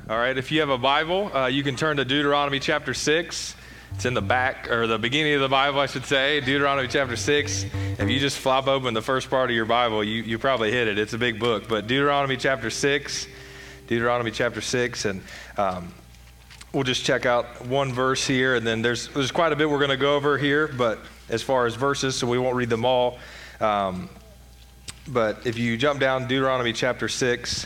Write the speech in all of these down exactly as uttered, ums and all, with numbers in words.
All right, if you have a Bible, uh, you can turn to Deuteronomy chapter six. It's in the back, or the beginning of the Bible, I should say, Deuteronomy chapter six. If you just flop open the first part of your Bible, you, you probably hit it. It's a big book. But Deuteronomy chapter six, Deuteronomy chapter six, and um, we'll just check out one verse here, and then there's, there's quite a bit we're going to go over here, but as far as verses, so we won't read them all. Um, but if you jump down Deuteronomy chapter six,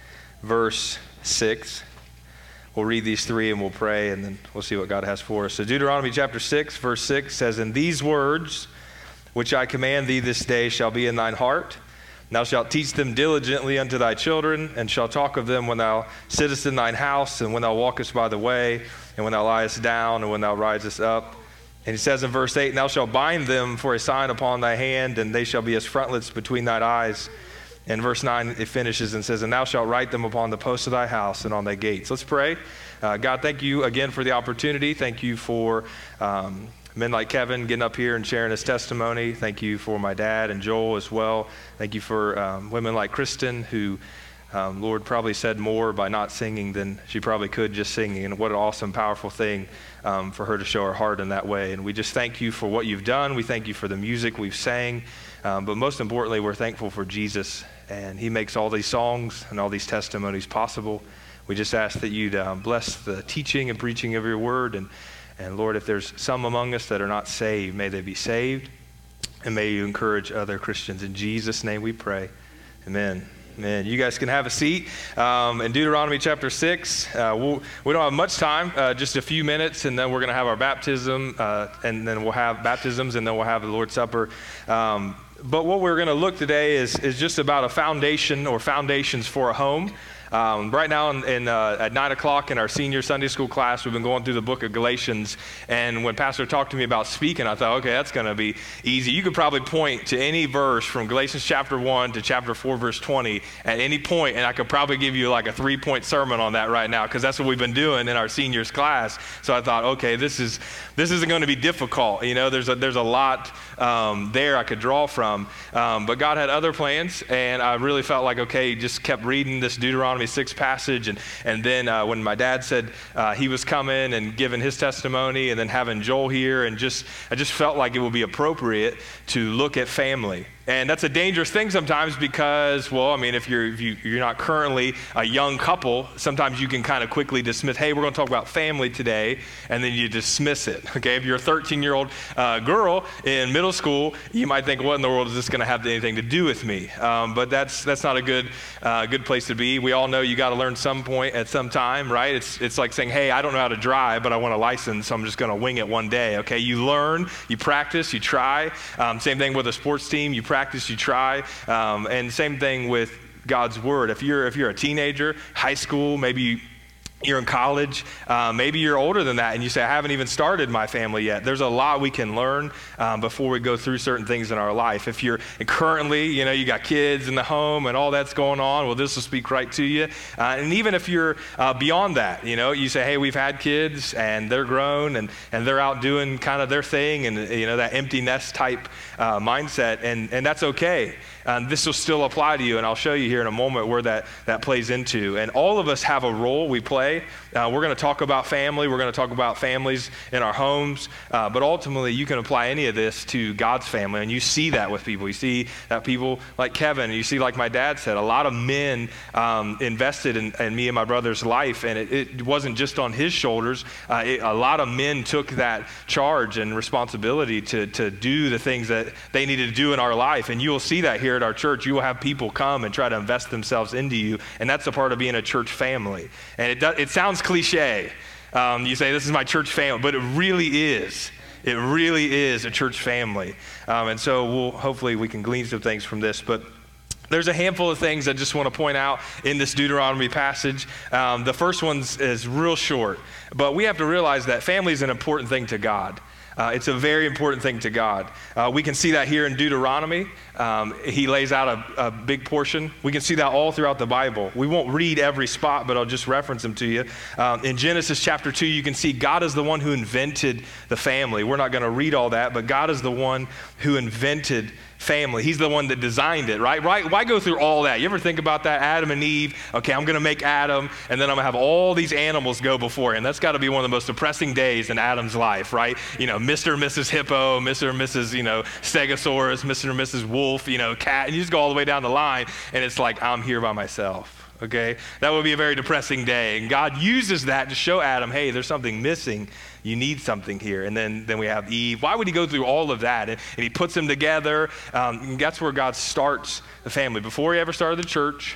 verse six, we'll read these three and we'll pray, and then we'll see what God has for us. So Deuteronomy chapter six, verse six says, "And these words which I command thee this day shall be in thine heart. And thou shalt teach them diligently unto thy children, and shalt talk of them when thou sittest in thine house, and when thou walkest by the way, and when thou liest down, and when thou risest up." And he says in verse eight, "And thou shalt bind them for a sign upon thy hand, and they shall be as frontlets between thine eyes." And verse nine, it finishes and says, "And thou shalt write them upon the posts of thy house and on thy gates." Let's pray. Uh, God, thank you again for the opportunity. Thank you for um, men like Kevin getting up here and sharing his testimony. Thank you for my dad and Joel as well. Thank you for um, women like Kristen who, um, Lord, probably said more by not singing than she probably could just singing. And what an awesome, powerful thing um, for her to show her heart in that way. And we just thank you for what you've done. We thank you for the music we've sang. Um, but most importantly, we're thankful for Jesus, and he makes all these songs and all these testimonies possible. We just ask that you'd um, bless the teaching and preaching of your word. And, and Lord, if there's some among us that are not saved, may they be saved. And may you encourage other Christians. In Jesus' name we pray. Amen. Amen. You guys can have a seat. Um, in Deuteronomy chapter six, uh, we'll, we don't have much time, uh, just a few minutes, and then we're going to have our baptism, uh, and then we'll have baptisms, and then we'll have the Lord's Supper. Um, but what we're going to look today is, is just about a foundation or foundations for a home. Um, right now in, in, uh, at nine o'clock in our senior Sunday school class, we've been going through the book of Galatians, and when Pastor talked to me about speaking, I thought, okay, that's going to be easy. You could probably point to any verse from Galatians chapter one to chapter four, verse twenty at any point, and I could probably give you like a three-point sermon on that right now, because that's what we've been doing in our seniors class. So I thought, okay, this is this isn't going to be difficult. You know, there's a, there's a lot um, there I could draw from, um, but God had other plans, and I really felt like, okay, just kept reading this Deuteronomy six passage, and and then uh, when my dad said uh, he was coming and giving his testimony, and then having Joel here, and just I just felt like it would be appropriate to look at family. And that's a dangerous thing sometimes because, well, I mean, if you're if you, you're not currently a young couple, sometimes you can kind of quickly dismiss, hey, we're going to talk about family today, and then you dismiss it, okay? If you're a thirteen-year-old uh, girl in middle school, you might think, what in the world is this going to have anything to do with me? Um, but that's that's not a good uh, good place to be. We all know you got to learn some point at some time, right? It's it's like saying, hey, I don't know how to drive, but I want a license, so I'm just going to wing it one day, okay? You learn, you practice, you try. Um, same thing with a sports team. You practice. Practice, you try, um, and same thing with God's word. If you're if you're a teenager, high school, maybe you, you're in college, uh, maybe you're older than that, and you say, I haven't even started my family yet. There's a lot we can learn um, before we go through certain things in our life. If you're currently, you know, you got kids in the home and all that's going on, well, this will speak right to you. Uh, and even if you're uh, beyond that, you know, you say, hey, we've had kids and they're grown and, and they're out doing kind of their thing, and, you know, that empty nest type uh, mindset, and, and that's okay. Um, this will still apply to you, and I'll show you here in a moment where that, that plays into. And all of us have a role we play. Uh, we're going to talk about family. We're going to talk about families in our homes. Uh, but ultimately, you can apply any of this to God's family, and you see that with people. You see that people like Kevin, and you see, like my dad said, a lot of men um, invested in, in me and my brother's life, and it, it wasn't just on his shoulders. Uh, it, a lot of men took that charge and responsibility to, to do the things that they needed to do in our life, and you will see that here at our church. You will have people come and try to invest themselves into you, and that's a part of being a church family. And it does, it sounds cliche. Um, you say, this is my church family, but it really is. It really is a church family. Um, and so we'll, hopefully we can glean some things from this, but there's a handful of things I just want to point out in this Deuteronomy passage. Um, the first one is real short, but we have to realize that family is an important thing to God. Uh, it's a very important thing to God. Uh, we can see that here in Deuteronomy. Um, he lays out a, a big portion. We can see that all throughout the Bible. We won't read every spot, but I'll just reference them to you. Um, in Genesis chapter two, you can see God is the one who invented the family. We're not going to read all that, but God is the one who invented family. He's the one that designed it, right? Right? Why go through all that? You ever think about that? Adam and Eve, okay, I'm gonna make Adam, and then I'm gonna have all these animals go before him. That's gotta be one of the most depressing days in Adam's life, right? You know, Mister and Missus Hippo, Mister and Missus, you know, Stegosaurus, Mister and Missus Wolf, you know, cat, and you just go all the way down the line, and it's like, I'm here by myself. Okay, that would be a very depressing day. And God uses that to show Adam, hey, there's something missing. You need something here. And then, then we have Eve. Why would he go through all of that? And, and he puts them together. Um, and that's where God starts the family. Before he ever started the church,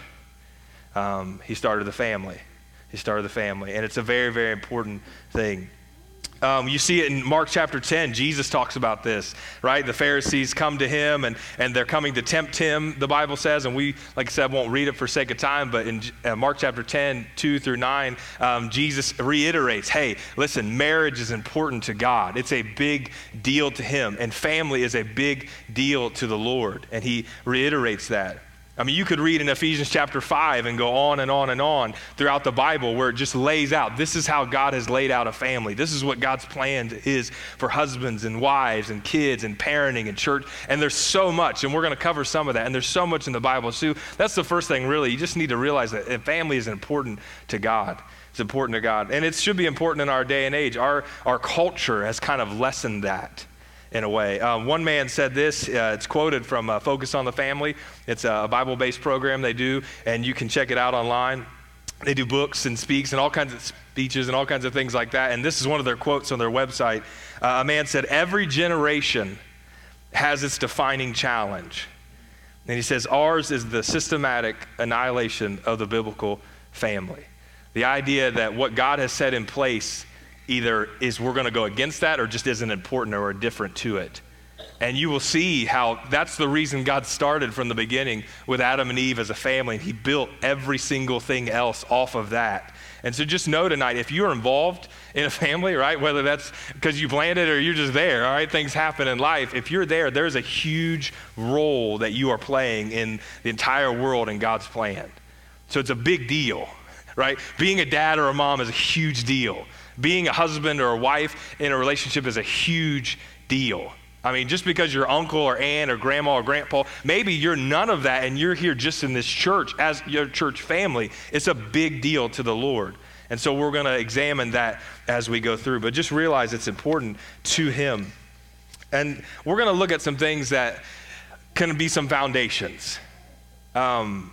um, he started the family. He started the family. And it's a very, very important thing. Um, you see it in Mark chapter ten. Jesus talks about this, right? The Pharisees come to him, and, and they're coming to tempt him, the Bible says. And we, like I said, won't read it for sake of time, but in uh, Mark chapter ten, two through nine, um, Jesus reiterates, hey, listen, marriage is important to God. It's a big deal to him, and family is a big deal to the Lord. And he reiterates that. I mean, you could read in Ephesians chapter five and go on and on and on throughout the Bible where it just lays out, this is how God has laid out a family. This is what God's plan is for husbands and wives and kids and parenting and church. And there's so much, and we're going to cover some of that. And there's so much in the Bible. So that's the first thing, really. You just need to realize that family is important to God. It's important to God. And it should be important in our day and age. Our, our culture has kind of lessened that in a way. Um, one man said this, uh, it's quoted from uh, Focus on the Family. It's a Bible-based program they do, and you can check it out online. They do books and speaks and all kinds of speeches and all kinds of things like that. And this is one of their quotes on their website. Uh, a man said, every generation has its defining challenge. And he says, ours is the systematic annihilation of the biblical family. The idea that what God has set in place either is we're going to go against that or just isn't important or different to it. And you will see how that's the reason God started from the beginning with Adam and Eve as a family. And he built every single thing else off of that. And so just know tonight, if you're involved in a family, right, whether that's because you planned it or you're just there, all right, things happen in life. If you're there, there's a huge role that you are playing in the entire world in God's plan. So it's a big deal, right? Being a dad or a mom is a huge deal. Being a husband or a wife in a relationship is a huge deal. I mean, just because you're uncle or aunt or grandma or grandpa, maybe you're none of that and you're here just in this church as your church family. It's a big deal to the Lord. And so we're going to examine that as we go through. But just realize it's important to him. And we're going to look at some things that can be some foundations. Um,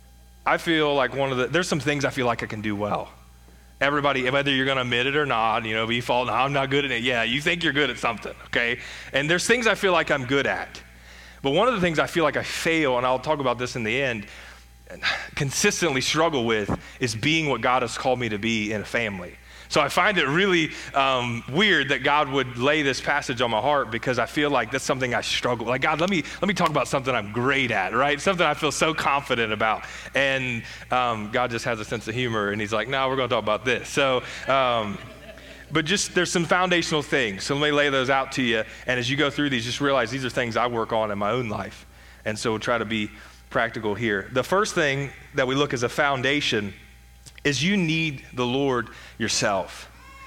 I feel like one of the, there's some things I feel like I can do well. Everybody, whether you're going to admit it or not, you know, be fault, no, I'm not good at it. Yeah, you think you're good at something, okay? And there's things I feel like I'm good at. But one of the things I feel like I fail, and I'll talk about this in the end, consistently struggle with is being what God has called me to be in a family. So I find it really um, weird that God would lay this passage on my heart because I feel like that's something I struggle. Like, God, let me let me talk about something I'm great at, right? Something I feel so confident about. And um, God just has a sense of humor, and he's like, no, we're going to talk about this. So, um, but just there's some foundational things. So let me lay those out to you. And as you go through these, just realize these are things I work on in my own life. And so we'll try to be practical here. The first thing that we look as a foundation is you need the Lord yourself.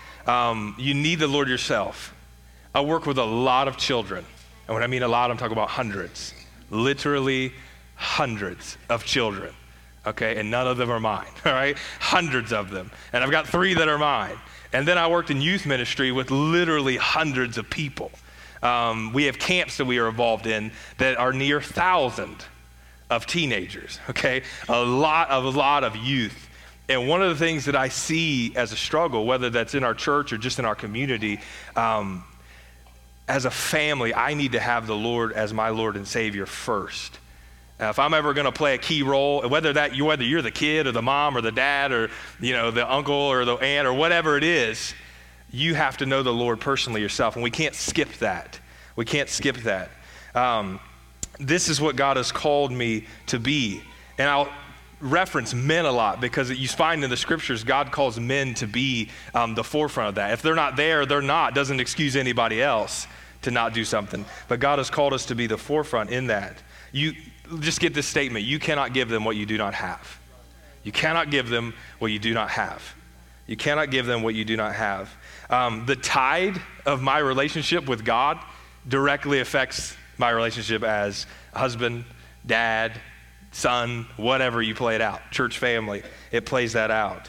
Um, you need the Lord yourself. I work with a lot of children. And when I mean a lot, I'm talking about hundreds. Literally hundreds of children. Okay, and none of them are mine, all right? Hundreds of them. And I've got three that are mine. And then I worked in youth ministry with literally hundreds of people. Um, we have camps that we are involved in that are near thousand of teenagers, okay? A lot of, a lot of youth. And one of the things that I see as a struggle, whether that's in our church or just in our community, um, as a family, I need to have the Lord as my Lord and Savior first. Uh, if I'm ever going to play a key role, whether that you, whether you're the kid or the mom or the dad or you know the uncle or the aunt or whatever it is, you have to know the Lord personally yourself, and we can't skip that. We can't skip that. Um, this is what God has called me to be, and I'll reference men a lot because you find in the scriptures God calls men to be um, the forefront of that. If they're not there, they're not. Doesn't excuse anybody else to not do something. But God has called us to be the forefront in that. You just get this statement: you cannot give them what you do not have. You cannot give them what you do not have. You cannot give them what you do not have. Um, the tide of my relationship with God directly affects my relationship as husband, dad, son, whatever you play it out, church family, it plays that out.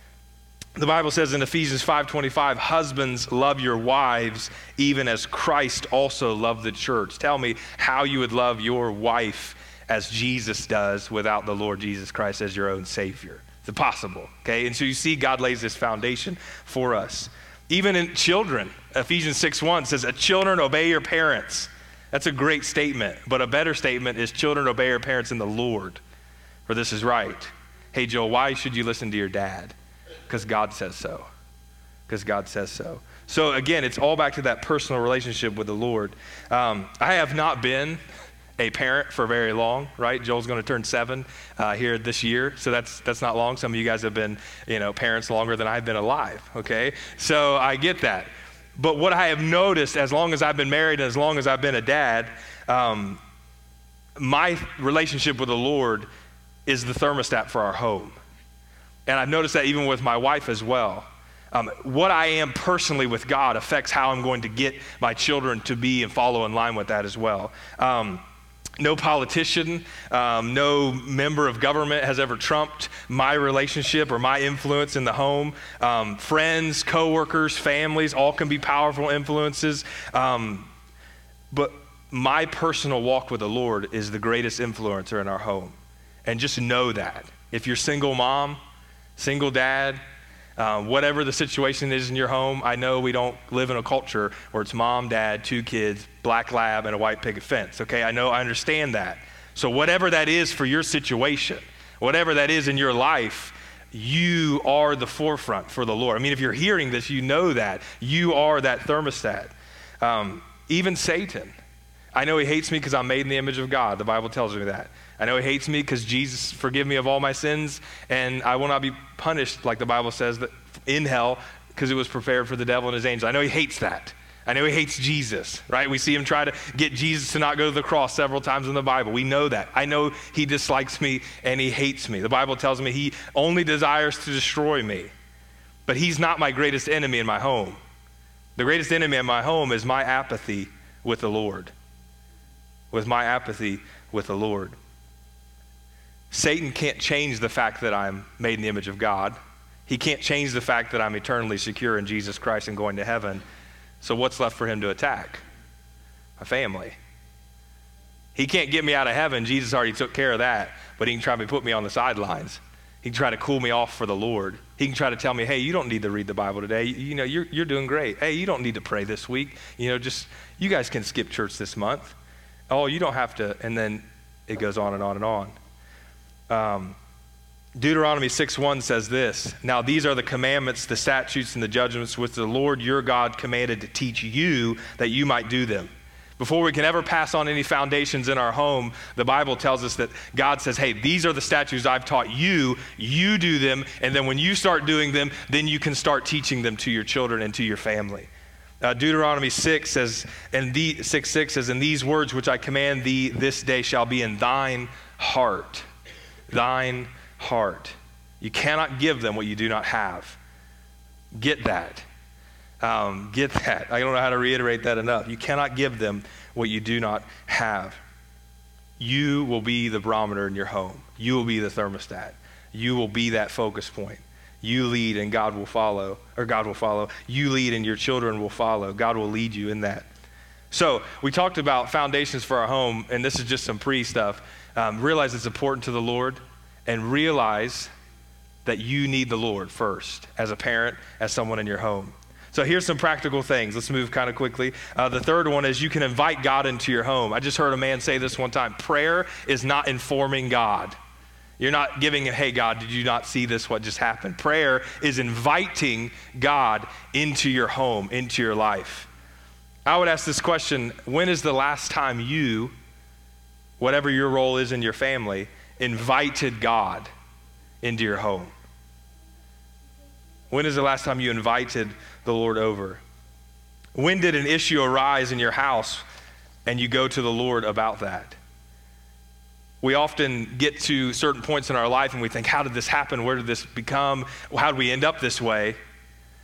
The Bible says in Ephesians five twenty-five, husbands, love your wives even as Christ also loved the church. Tell me how you would love your wife as Jesus does without the Lord Jesus Christ as your own Savior. It's impossible, okay? And so you see God lays this foundation for us. Even in children, Ephesians six one says, children, obey your parents. That's a great statement, but a better statement is children, obey your parents in the Lord, for this is right. Hey, Joel, why should you listen to your dad? Because God says so. Because God says so. So again, it's all back to that personal relationship with the Lord. Um, I have not been a parent for very long, right? Joel's going to turn seven uh, here this year, so that's that's not long. Some of you guys have been, you know, parents longer than I've been alive. Okay, so I get that. But what I have noticed, as long as I've been married and as long as I've been a dad, um, my relationship with the Lord is the thermostat for our home. And I've noticed that even with my wife as well. Um, what I am personally with God affects how I'm going to get my children to be and follow in line with that as well. Um, no politician, um, no member of government has ever trumped my relationship or my influence in the home. Um, friends, coworkers, families, all can be powerful influences. Um, but my personal walk with the Lord is the greatest influencer in our home. And just know that. If you're single mom, single dad, uh, whatever the situation is in your home, I know we don't live in a culture where it's mom, dad, two kids, black lab, and a white picket fence, okay? I know, I understand that. So whatever that is for your situation, whatever that is in your life, you are the forefront for the Lord. I mean, if you're hearing this, you know that. You are that thermostat. Um, even Satan. I know he hates me because I'm made in the image of God. The Bible tells me that. I know he hates me because Jesus forgive me of all my sins, and I will not be punished, like the Bible says, that in hell, because it was prepared for the devil and his angels. I know he hates that. I know he hates Jesus, right? We see him try to get Jesus to not go to the cross several times in the Bible. We know that. I know he dislikes me and he hates me. The Bible tells me he only desires to destroy me, but he's not my greatest enemy in my home. The greatest enemy in my home is my apathy with the Lord. With my apathy with the Lord. Satan can't change the fact that I'm made in the image of God. He can't change the fact that I'm eternally secure in Jesus Christ and going to heaven. So what's left for him to attack? My family. He can't get me out of heaven. Jesus already took care of that. But he can try to put me on the sidelines. He can try to cool me off for the Lord. He can try to tell me, hey, you don't need to read the Bible today. You, you know, you're, you're doing great. Hey, you don't need to pray this week. You know, just, you guys can skip church this month. Oh, you don't have to. And then it goes on and on and on. Um, Deuteronomy six one says this, now these are the commandments, the statutes, and the judgments which the Lord your God commanded to teach you that you might do them. Before we can ever pass on any foundations in our home, the Bible tells us that God says, hey, these are the statutes I've taught you, you do them, and then when you start doing them, then you can start teaching them to your children and to your family. Uh, Deuteronomy six says, and the six six says, and these words which I command thee this day shall be in thine heart. Thine heart. You cannot give them what you do not have. Get that. Um, get that. I don't know how to reiterate that enough. You cannot give them what you do not have. You will be the barometer in your home. You will be the thermostat. You will be that focus point. You lead and God will follow, or God will follow. You lead and your children will follow. God will lead you in that. So we talked about foundations for our home, and this is just some pre stuff. Um, realize it's important to the Lord, and realize that you need the Lord first as a parent, as someone in your home. So here's some practical things. Let's move kind of quickly. Uh, the third one is you can invite God into your home. I just heard a man say this one time. Prayer is not informing God. You're not giving him, hey, God, did you not see this, what just happened? Prayer is inviting God into your home, into your life. I would ask this question, when is the last time you, whatever your role is in your family, invited God into your home? When is the last time you invited the Lord over? When did an issue arise in your house and you go to the Lord about that? We often get to certain points in our life and we think, how did this happen? Where did this become? How did we end up this way?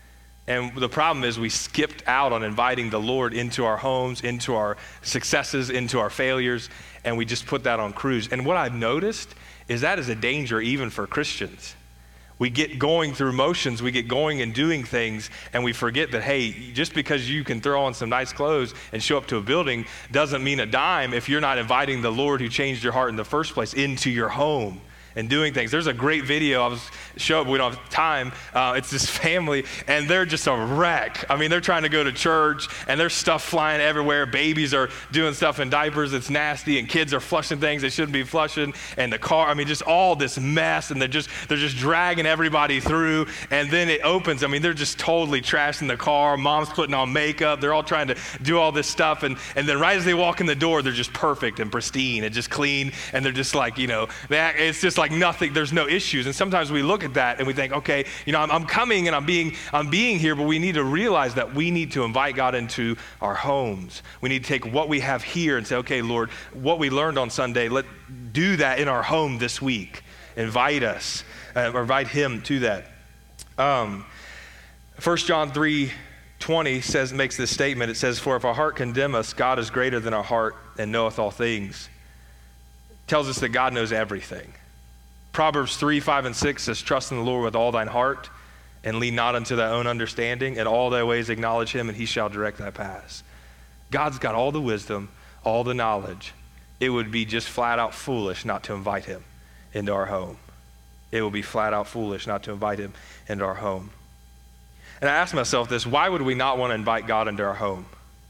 And the problem is we skipped out on inviting the Lord into our homes, into our successes, into our failures, and we just put that on cruise. And what I've noticed is that is a danger even for Christians. We get going through motions, we get going and doing things, and we forget that, hey, just because you can throw on some nice clothes and show up to a building doesn't mean a dime if you're not inviting the Lord who changed your heart in the first place into your home and doing things. There's a great video I was showing, but we don't have time. Uh, it's this family, and they're just a wreck. I mean, they're trying to go to church, and there's stuff flying everywhere. Babies are doing stuff in diapers that's nasty, and kids are flushing things they shouldn't be flushing, and the car, I mean, just all this mess, and they're just they're just dragging everybody through, and then it opens. I mean, they're just totally trashing the car. Mom's putting on makeup. They're all trying to do all this stuff, and, and then right as they walk in the door, they're just perfect and pristine and just clean, and they're just like, you know, they act, it's just like nothing, there's no issues. And sometimes we look at that and we think, okay, you know, I'm, I'm coming and I'm being, I'm being here, but we need to realize that we need to invite God into our homes. We need to take what we have here and say, okay, Lord, what we learned on Sunday, let do that in our home this week. Invite us, uh, or invite him to that. Um, First John three twenty says, makes this statement. It says, for if our heart condemn us, God is greater than our heart and knoweth all things. Tells us that God knows everything. Proverbs three, five, and six says, trust in the Lord with all thine heart and lean not unto thy own understanding. In all thy ways acknowledge him, and he shall direct thy paths. God's got all the wisdom, all the knowledge. It would be just flat out foolish not to invite him into our home. It would be flat out foolish not to invite him into our home. And I asked myself this, why would we not want to invite God into our home?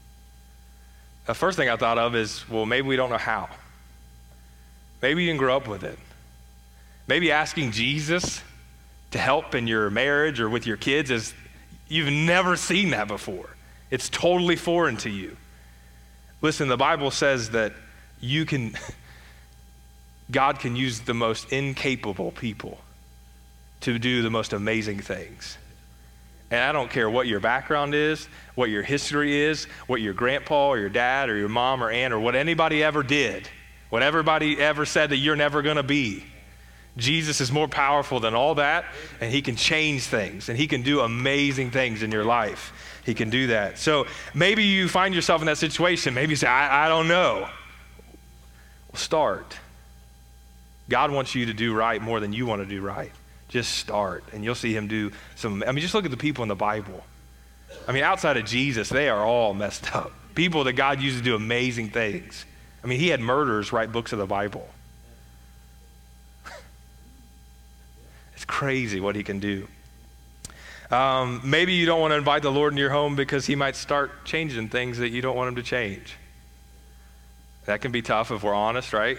The first thing I thought of is, well, maybe we don't know how. Maybe you didn't grow up with it. Maybe asking Jesus to help in your marriage or with your kids is, you've never seen that before. It's totally foreign to you. Listen, the Bible says that you can, God can use the most incapable people to do the most amazing things. And I don't care what your background is, what your history is, what your grandpa or your dad or your mom or aunt or what anybody ever did, what everybody ever said that you're never going to be. Jesus is more powerful than all that, and he can change things, and he can do amazing things in your life. He can do that. So maybe you find yourself in that situation. Maybe you say, I, I don't know. Well, start. God wants you to do right more than you want to do right. Just start, and you'll see him do some, I mean, just look at the people in the Bible. I mean, outside of Jesus, they are all messed up. People that God used to do amazing things. I mean, he had murderers write books of the Bible. It's crazy what he can do. Um, maybe you don't want to invite the Lord in your home because he might start changing things that you don't want him to change. That can be tough if we're honest, right?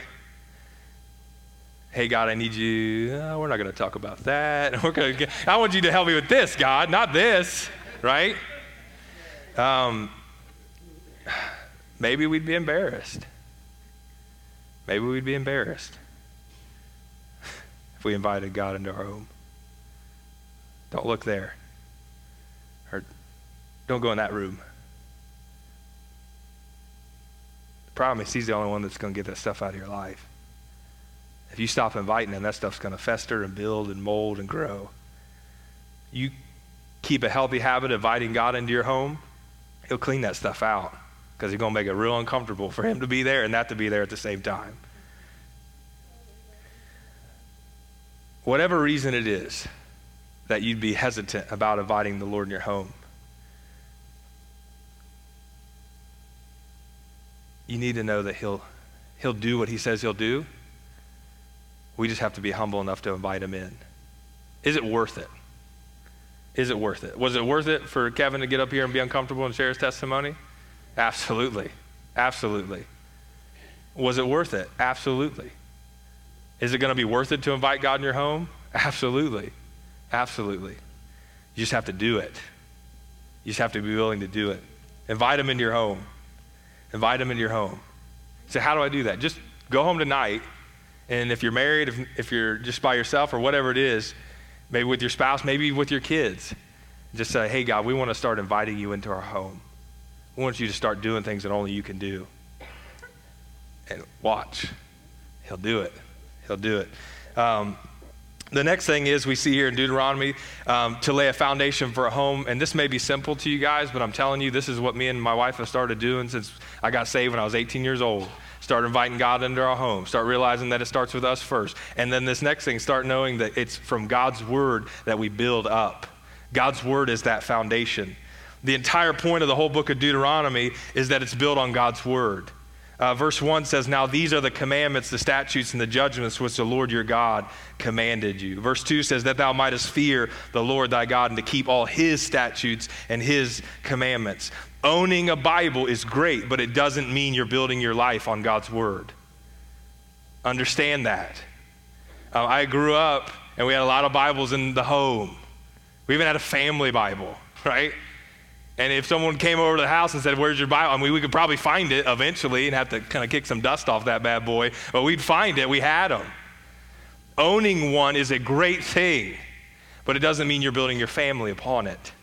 Hey, God, I need you. Oh, we're not going to talk about that. We're going to. I want you to help me with this, God, not this, right? Um, maybe we'd be embarrassed. Maybe we'd be embarrassed if we invited God into our home. Don't look there. Or don't go in that room. The problem is he's the only one that's going to get that stuff out of your life. If you stop inviting him, that stuff's going to fester and build and mold and grow. You keep a healthy habit of inviting God into your home, he'll clean that stuff out because he's going to make it real uncomfortable for him to be there and that to be there at the same time. Whatever reason it is that you'd be hesitant about inviting the Lord in your home, you need to know that he'll, he'll do what he says he'll do. We just have to be humble enough to invite him in. Is it worth it? Is it worth it? Was it worth it for Kevin to get up here and be uncomfortable and share his testimony? Absolutely. Absolutely. Was it worth it? Absolutely. Is it going to be worth it to invite God in your home? Absolutely. Absolutely. You just have to do it. You just have to be willing to do it. Invite him into your home. Invite him into your home. So how do I do that? Just go home tonight. And if you're married, if, if you're just by yourself or whatever it is, maybe with your spouse, maybe with your kids, just say, hey, God, we want to start inviting you into our home. We want you to start doing things that only you can do. And watch. He'll do it. He'll do it. Um, The next thing is we see here in Deuteronomy um, to lay a foundation for a home. And this may be simple to you guys, but I'm telling you, this is what me and my wife have started doing since I got saved when I was eighteen years old. Start inviting God into our home. Start realizing that it starts with us first. And then this next thing, start knowing that it's from God's word that we build up. God's word is that foundation. The entire point of the whole book of Deuteronomy is that it's built on God's word. Uh, verse one says, now these are the commandments, the statutes, and the judgments which the Lord your God commanded you. Verse two says that thou mightest fear the Lord thy God and to keep all his statutes and his commandments. Owning a Bible is great, but it doesn't mean you're building your life on God's word. Understand that. Uh, I grew up and we had a lot of Bibles in the home. We even had a family Bible, right? And if someone came over to the house and said, where's your Bible? I mean, we could probably find it eventually and have to kind of kick some dust off that bad boy, but we'd find it. We had them. Owning one is a great thing, but it doesn't mean you're building your family upon it.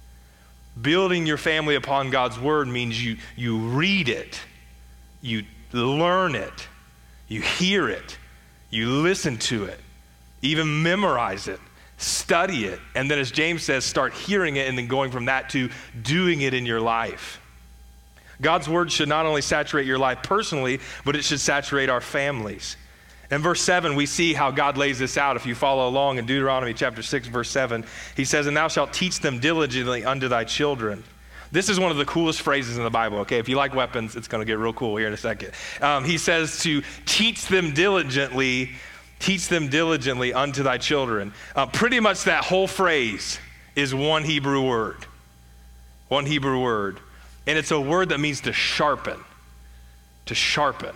Building your family upon God's word means you, you read it, you learn it, you hear it, you listen to it, even memorize it. Study it, and then as James says, start hearing it and then going from that to doing it in your life. God's word should not only saturate your life personally, but it should saturate our families. In verse seven, we see how God lays this out. If you follow along in Deuteronomy chapter six, verse seven, he says, and thou shalt teach them diligently unto thy children. This is one of the coolest phrases in the Bible, okay? If you like weapons, it's going to get real cool here in a second. Um, he says to teach them diligently Teach them diligently unto thy children. Uh, pretty much that whole phrase is one Hebrew word. One Hebrew word. And it's a word that means to sharpen. To sharpen.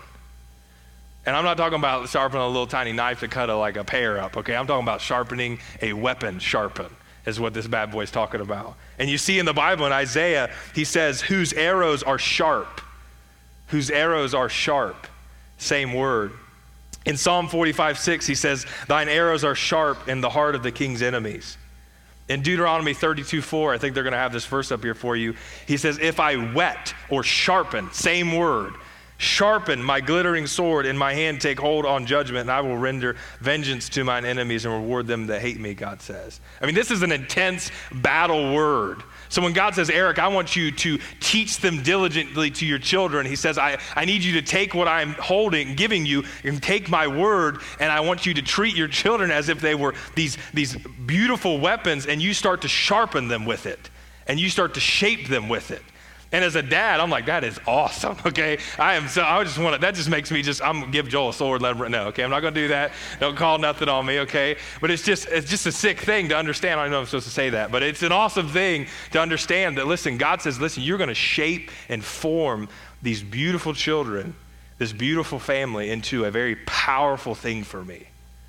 And I'm not talking about sharpening a little tiny knife to cut a, like a pear up, okay? I'm talking about sharpening a weapon, sharpen, is what this bad boy's talking about. And you see in the Bible, in Isaiah, he says, whose arrows are sharp. Whose arrows are sharp. Same word. In Psalm forty-five, six, he says, thine arrows are sharp in the heart of the king's enemies. In Deuteronomy thirty-two, four, I think they're going to have this verse up here for you. He says, if I whet or sharpen, same word, sharpen my glittering sword in my hand, take hold on judgment, and I will render vengeance to mine enemies and reward them that hate me, God says. I mean, this is an intense battle word. So when God says, Eric, I want you to teach them diligently to your children, he says, I, I need you to take what I'm holding, giving you, and take my word, and I want you to treat your children as if they were these, these beautiful weapons, and you start to sharpen them with it, and you start to shape them with it. And as a dad, I'm like, that is awesome, okay? I am so, I just want to, that just makes me just, I'm going to give Joel a sword, let him, no, okay? I'm not going to do that. Don't call nothing on me, okay? But it's just, it's just a sick thing to understand. I don't know if I'm supposed to say that, but it's an awesome thing to understand that, listen, God says, listen, you're going to shape and form these beautiful children, this beautiful family into a very powerful thing for me.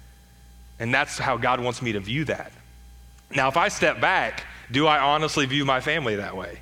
And that's how God wants me to view that. Now, if I step back, do I honestly view my family that way?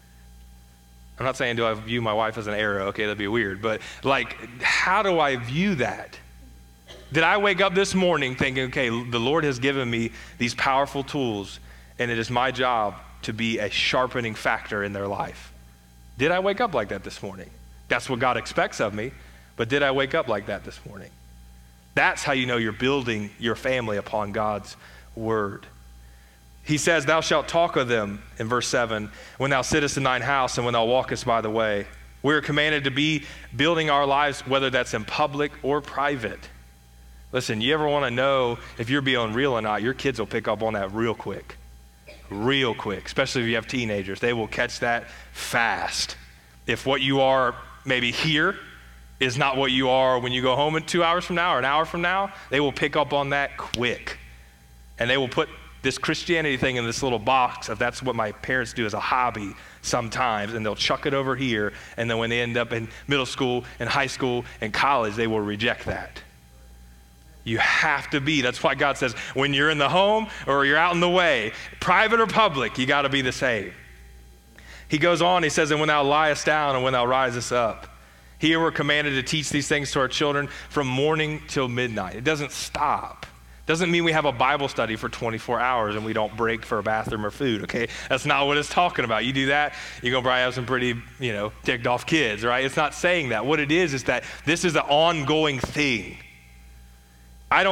I'm not saying do I view my wife as an arrow, okay, that'd be weird, but like, how do I view that? Did I wake up this morning thinking, okay, the Lord has given me these powerful tools and it is my job to be a sharpening factor in their life? Did I wake up like that this morning? That's what God expects of me, but did I wake up like that this morning? That's how you know you're building your family upon God's word. He says, thou shalt talk of them, in verse seven, when thou sittest in thine house and when thou walkest by the way. We are commanded to be building our lives, whether that's in public or private. Listen, you ever want to know if you're being real or not, your kids will pick up on that real quick. Real quick, especially if you have teenagers. They will catch that fast. If what you are maybe here is not what you are when you go home in two hours from now or an hour from now, they will pick up on that quick. And they will put this Christianity thing in this little box of that's what my parents do as a hobby sometimes, and they'll chuck it over here, and then when they end up in middle school and high school and college, they will reject that. You have to be, that's why God says, when you're in the home or you're out in the way, private or public, you gotta be the same. He goes on, he says, and when thou liest down and when thou risest up. Here we're commanded to teach these things to our children from morning till midnight. It doesn't stop. Doesn't mean we have a Bible study for twenty-four hours and we don't break for a bathroom or food, okay? That's not what it's talking about. You do that, you're going to probably have some pretty, you know, ticked off kids, right? It's not saying that. What it is is that this is an ongoing thing. I don't,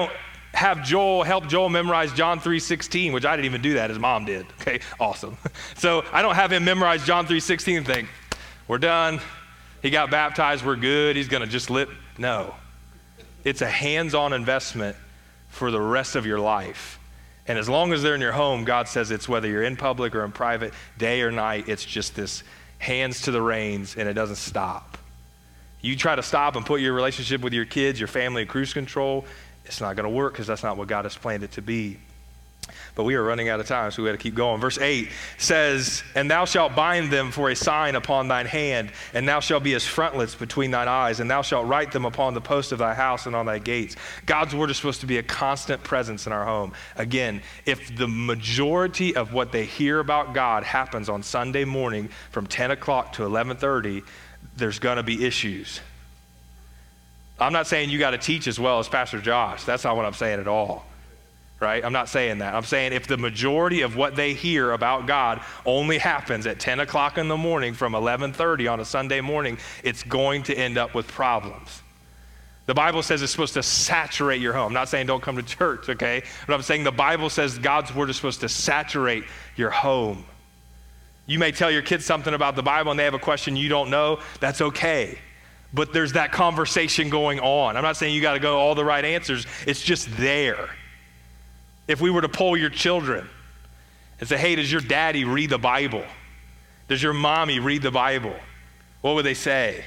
have Joel, help Joel memorize John three sixteen, which I didn't even do that, his mom did. Okay, awesome. So I don't have him memorize John three sixteen and think, we're done. He got baptized, we're good. He's gonna just live. No, it's a hands-on investment for the rest of your life. And as long as they're in your home, God says it's whether you're in public or in private, day or night, it's just this hands to the reins, and it doesn't stop. You try to stop and put your relationship with your kids, your family in cruise control, it's not going to work because that's not what God has planned it to be. But we are running out of time, so we got to keep going. Verse eight says, and thou shalt bind them for a sign upon thine hand, and thou shalt be as frontlets between thine eyes, and thou shalt write them upon the post of thy house and on thy gates. God's word is supposed to be a constant presence in our home. Again, if the majority of what they hear about God happens on Sunday morning from ten o'clock to eleven thirty, there's going to be issues. I'm not saying you got to teach as well as Pastor Josh. That's not what I'm saying at all. Right? I'm not saying that. I'm saying if the majority of what they hear about God only happens at ten o'clock in the morning from eleven thirty on a Sunday morning, it's going to end up with problems. The Bible says it's supposed to saturate your home. I'm not saying don't come to church, okay? But I'm saying the Bible says God's word is supposed to saturate your home. You may tell your kids something about the Bible and they have a question you don't know. That's okay. But there's that conversation going on. I'm not saying you got to go all the right answers. It's just there. If we were to poll your children and say, hey, does your daddy read the Bible? Does your mommy read the Bible? What would they say?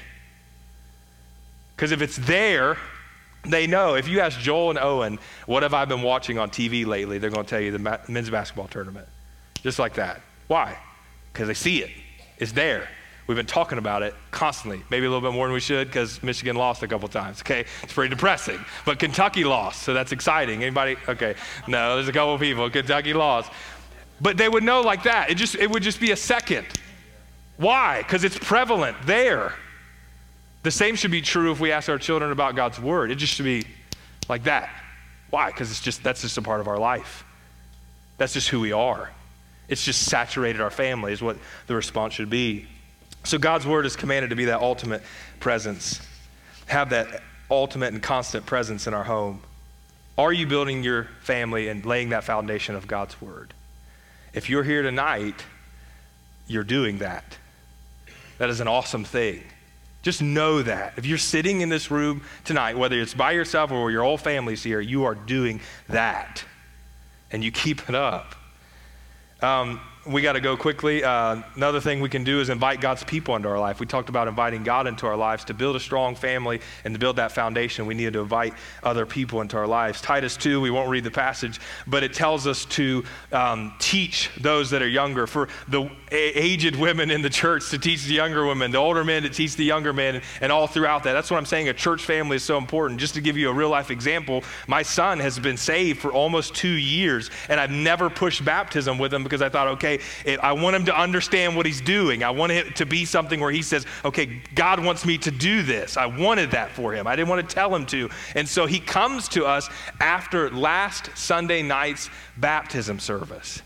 Because if it's there, they know. If you ask Joel and Owen, what have I been watching on T V lately? They're going to tell you the ma- men's basketball tournament. Just like that. Why? Because they see it. It's there. We've been talking about it constantly, maybe a little bit more than we should because Michigan lost a couple times, okay? It's pretty depressing. But Kentucky lost, so that's exciting. Anybody? Okay. No, there's a couple people. Kentucky lost. But they would know like that. It just it would just be a second. Why? Because it's prevalent there. The same should be true if we ask our children about God's word. It just should be like that. Why? Because it's just that's just a part of our life. That's just who we are. It's just saturated our family is what the response should be. So God's word is commanded to be that ultimate presence. Have that ultimate and constant presence in our home. Are you building your family and laying that foundation of God's word? If you're here tonight, you're doing that. That is an awesome thing. Just know that. If you're sitting in this room tonight, whether it's by yourself or your whole family's here, you are doing that. And you keep it up. Um, we got to go quickly. Uh, another thing we can do is invite God's people into our life. We talked about inviting God into our lives. To build a strong family and to build that foundation, we need to invite other people into our lives. Titus two, we won't read the passage, but it tells us to um, teach those that are younger. For the aged women in the church to teach the younger women, the older men to teach the younger men, and all throughout that. That's what I'm saying. A church family is so important. Just to give you a real life example, my son has been saved for almost two years, and I've never pushed baptism with him because I thought, okay, It, I want him to understand what he's doing. I want it to be something where he says, okay, God wants me to do this. I wanted that for him. I didn't want to tell him to. And so he comes to us after last Sunday night's baptism service.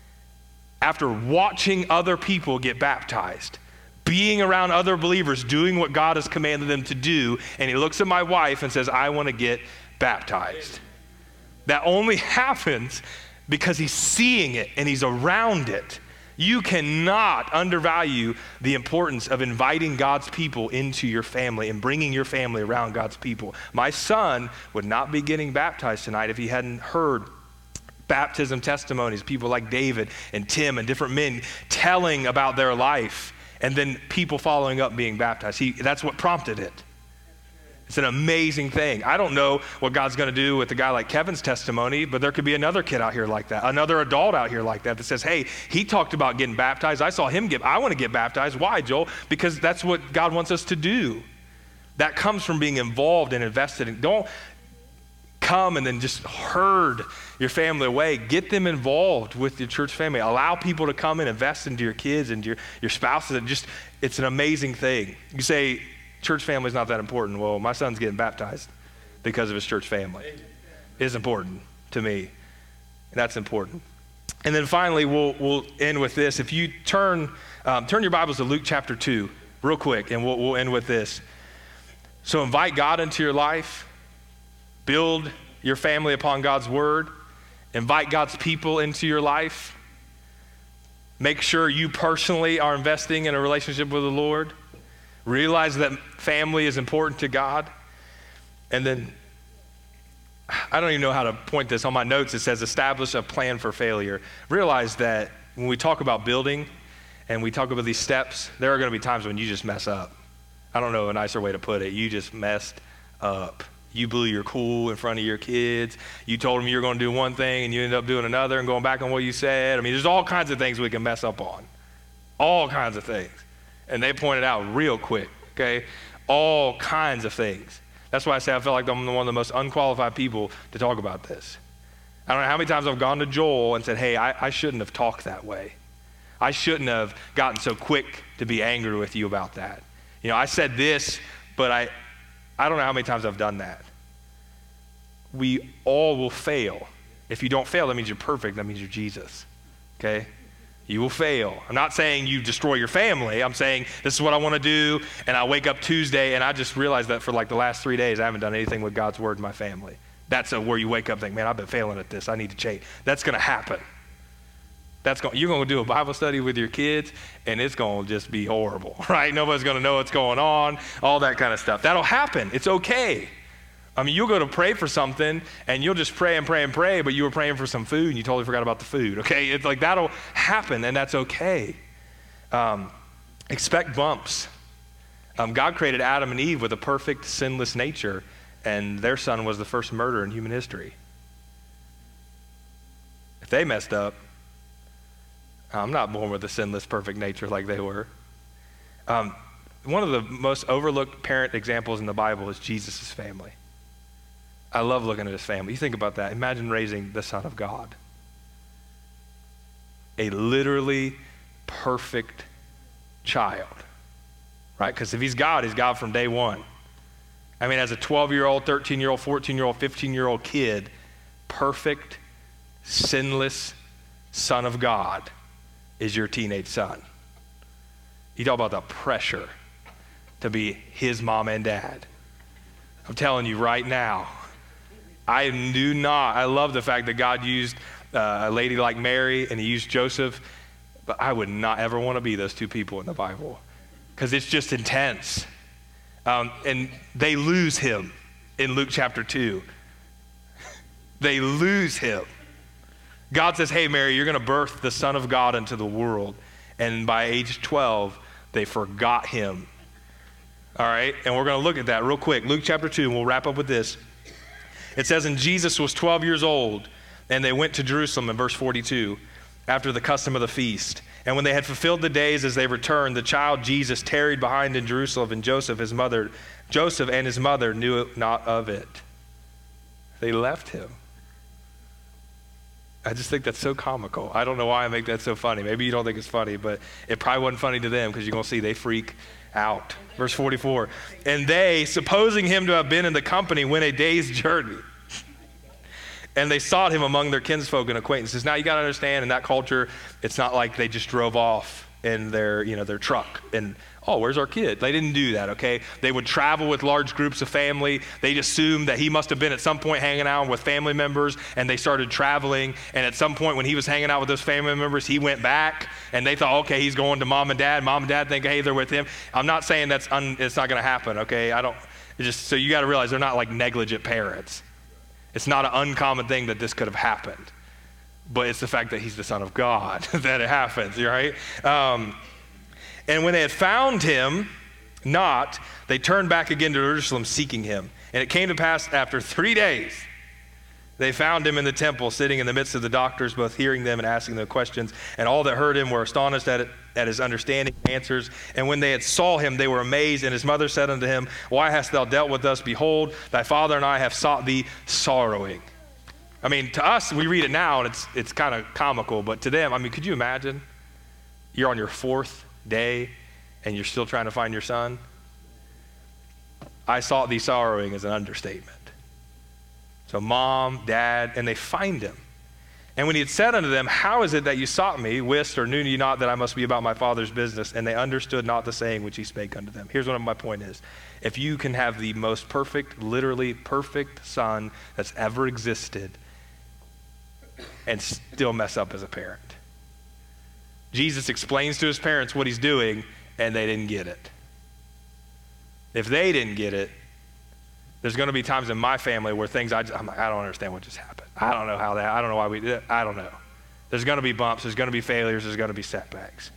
After watching other people get baptized, being around other believers, doing what God has commanded them to do. And he looks at my wife and says, I want to get baptized. That only happens because he's seeing it and he's around it. You cannot undervalue the importance of inviting God's people into your family and bringing your family around God's people. My son would not be getting baptized tonight if he hadn't heard baptism testimonies, people like David and Tim and different men telling about their life, and then people following up being baptized. He, that's what prompted it. It's an amazing thing. I don't know what God's going to do with a guy like Kevin's testimony, but there could be another kid out here like that, another adult out here like that that says, hey, he talked about getting baptized. I saw him get, I want to get baptized. Why, Joel? Because that's what God wants us to do. That comes from being involved and invested in. Don't come and then just herd your family away. Get them involved with your church family. Allow people to come and invest into your kids and your, your spouses. And just, it's an amazing thing. You say, church family is not that important. Well, my son's getting baptized because of his church family. It's important to me. And that's important. And then finally, we'll we'll end with this. If you turn um, turn your Bibles to Luke chapter two real quick, and we'll, we'll end with this. So invite God into your life. Build your family upon God's word. Invite God's people into your life. Make sure you personally are investing in a relationship with the Lord. Realize that family is important to God. And then, I don't even know how to point this. On my notes, it says establish a plan for failure. Realize that when we talk about building and we talk about these steps, there are going to be times when you just mess up. I don't know a nicer way to put it. You just messed up. You blew your cool in front of your kids. You told them you were going to do one thing and you ended up doing another and going back on what you said. I mean, there's all kinds of things we can mess up on. All kinds of things. And they pointed out real quick, okay? All kinds of things. That's why I say I feel like I'm one of the most unqualified people to talk about this. I don't know how many times I've gone to Joel and said, hey, I, I shouldn't have talked that way. I shouldn't have gotten so quick to be angry with you about that. You know, I said this, but I, I don't know how many times I've done that. We all will fail. If you don't fail, that means you're perfect. That means you're Jesus, okay? You will fail. I'm not saying you destroy your family. I'm saying this is what I want to do, and I wake up Tuesday, and I just realized that for like the last three days, I haven't done anything with God's word in my family. That's a, where you wake up and think, man, I've been failing at this. I need to change. That's going to happen. That's going. You're going to do a Bible study with your kids, and it's going to just be horrible, right? Nobody's going to know what's going on, all that kind of stuff. That'll happen. It's okay. I mean, you'll go to pray for something, and you'll just pray and pray and pray, but you were praying for some food, and you totally forgot about the food, okay? It's like that'll happen, and that's okay. Um, expect bumps. Um, God created Adam and Eve with a perfect, sinless nature, and their son was the first murderer in human history. If they messed up, I'm not born with a sinless, perfect nature like they were. Um, one of the most overlooked parent examples in the Bible is Jesus' family. I love looking at his family. You think about that. Imagine raising the Son of God. A literally perfect child, right? Because if he's God, he's God from day one. I mean, as a twelve-year-old, thirteen-year-old, fourteen-year-old, fifteen-year-old kid, perfect, sinless Son of God is your teenage son. You talk about the pressure to be his mom and dad. I'm telling you right now, I do not, I love the fact that God used uh, a lady like Mary and he used Joseph, but I would not ever want to be those two people in the Bible because it's just intense. Um, and they lose him in Luke chapter two. They lose him. God says, hey, Mary, you're going to birth the Son of God into the world. And by age twelve, they forgot him. All right? And we're going to look at that real quick. Luke chapter two, and we'll wrap up with this. It says, and Jesus was twelve years old, and they went to Jerusalem in verse forty-two, after the custom of the feast. And when they had fulfilled the days as they returned, the child Jesus tarried behind in Jerusalem, and Joseph, his mother, Joseph and his mother knew not of it. They left him. I just think that's so comical. I don't know why I make that so funny. Maybe you don't think it's funny, but it probably wasn't funny to them because you're going to see they freak out. Verse forty-four, and they, supposing him to have been in the company, went a day's journey. And they sought him among their kinsfolk and acquaintances. Now you got to understand, in that culture, it's not like they just drove off in their, you know, their truck and, oh, where's our kid? They didn't do that, okay? They would travel with large groups of family. They assumed that he must have been at some point hanging out with family members, and they started traveling. And at some point when he was hanging out with those family members, he went back, and they thought, okay, he's going to mom and dad. Mom and dad think, hey, they're with him. I'm not saying that's un, it's not going to happen, okay? I don't. It's just so you got to realize they're not like negligent parents. It's not an uncommon thing that this could have happened, but it's the fact that he's the Son of God that it happens, right? Um, And when they had found him not, they turned back again to Jerusalem seeking him. And it came to pass after three days, they found him in the temple, sitting in the midst of the doctors, both hearing them and asking them questions. And all that heard him were astonished at it, at his understanding answers. And when they had saw him, they were amazed. And his mother said unto him, why hast thou dealt with us? Behold, thy father and I have sought thee sorrowing. I mean, to us, we read it now, and it's it's kind of comical. But to them, I mean, could you imagine? You're on your fourth day and you're still trying to find your son. I sought thee sorrowing is an understatement. So mom, dad, and they find him. And when he had said unto them, how is it that you sought me? Wist or knew ye not that I must be about my Father's business? And they understood not the saying which he spake unto them. Here's what my point is. If you can have the most perfect, literally perfect son that's ever existed and still mess up as a parent. Jesus explains to his parents what he's doing, and they didn't get it. If they didn't get it, there's going to be times in my family where things, I, just, I'm like, I don't understand what just happened. I don't know how that, I don't know why we did it. I don't know. There's going to be bumps. There's going to be failures. There's going to be setbacks.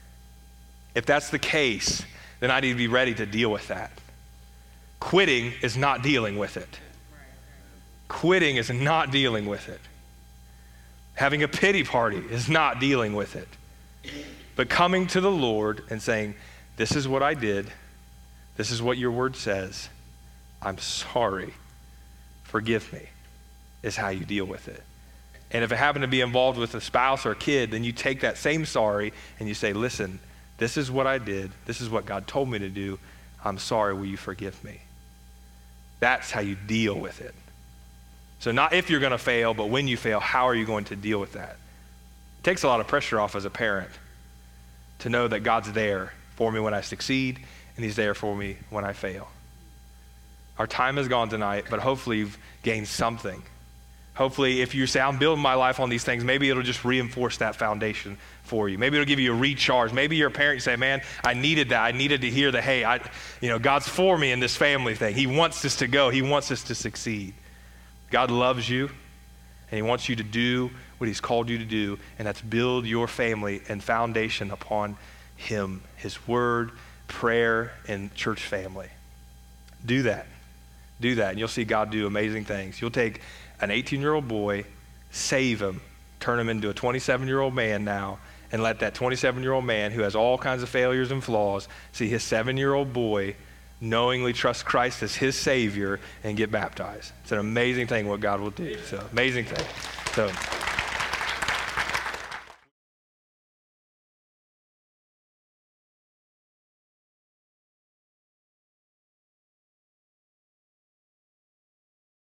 If that's the case, then I need to be ready to deal with that. Quitting is not dealing with it. Quitting is not dealing with it. Having a pity party is not dealing with it. But coming to the Lord and saying, this is what I did. This is what your word says. I'm sorry. Forgive me, is how you deal with it. And if it happened to be involved with a spouse or a kid, then you take that same sorry and you say, listen, this is what I did. This is what God told me to do. I'm sorry. Will you forgive me? That's how you deal with it. So not if you're going to fail, but when you fail, how are you going to deal with that? It takes a lot of pressure off as a parent to know that God's there for me when I succeed and he's there for me when I fail. Our time is gone tonight, but hopefully you've gained something. Hopefully if you say, I'm building my life on these things, maybe it'll just reinforce that foundation for you. Maybe it'll give you a recharge. Maybe you're a parent, you say, man, I needed that. I needed to hear that, hey, I, you know, God's for me in this family thing. He wants us to go. He wants us to succeed. God loves you, and he wants you to do what he's called you to do, and that's build your family and foundation upon him, his word, prayer, and church family. Do that. Do that, and you'll see God do amazing things. You'll take an eighteen-year-old boy, save him, turn him into a twenty-seven-year-old man now, and let that twenty-seven-year-old man who has all kinds of failures and flaws see his seven-year-old boy knowingly trust Christ as his Savior and get baptized. It's an amazing thing what God will do. So amazing thing. So.